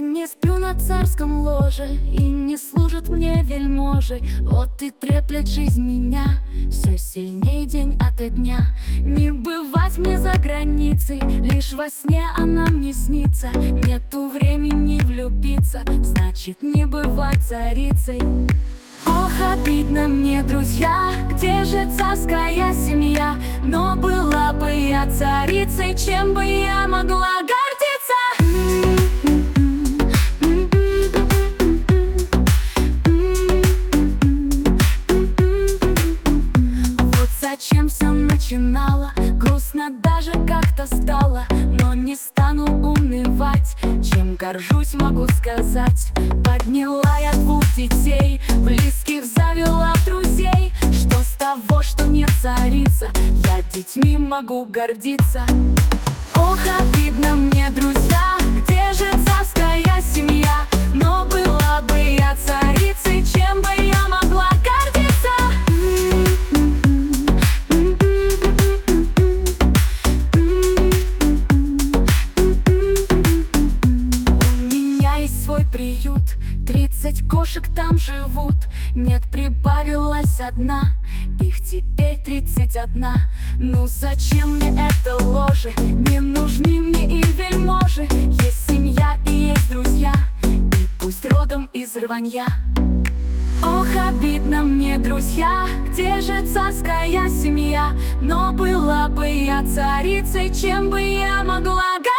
не сплю на царском ложе, и не служат мне вельможи. Вот и треплет жизнь меня все сильнее день ото дня. Не бывать мне за границей, лишь во сне она мне снится. Нету времени влюбиться, значит не бывать царицей. Ох, обидно мне, друзья, где же царская семья? Но была бы я царицей, чем бы я могла гордиться? Вот зачем все начинала, грустно даже как-то стало. Но не стану унывать, чем горжусь, могу сказать. Подняла я 2 детей, близких завела друзей. Что с того, что не царица, я детьми могу гордиться. Ох, обидно мне, друзья, где же царская семья? Но была бы я царицей, чем бы я могла гордиться? У меня есть свой приют, 30 кошек там живут. Нет, прибавилась одна, их теперь 31. Ну зачем мне это ложе? Не нужны мне и вельможи. Есть семья и есть друзья, и пусть родом из рванья. Ох, обидно мне, друзья, где же царская семья? Но была бы я царицей, чем бы я могла гордиться?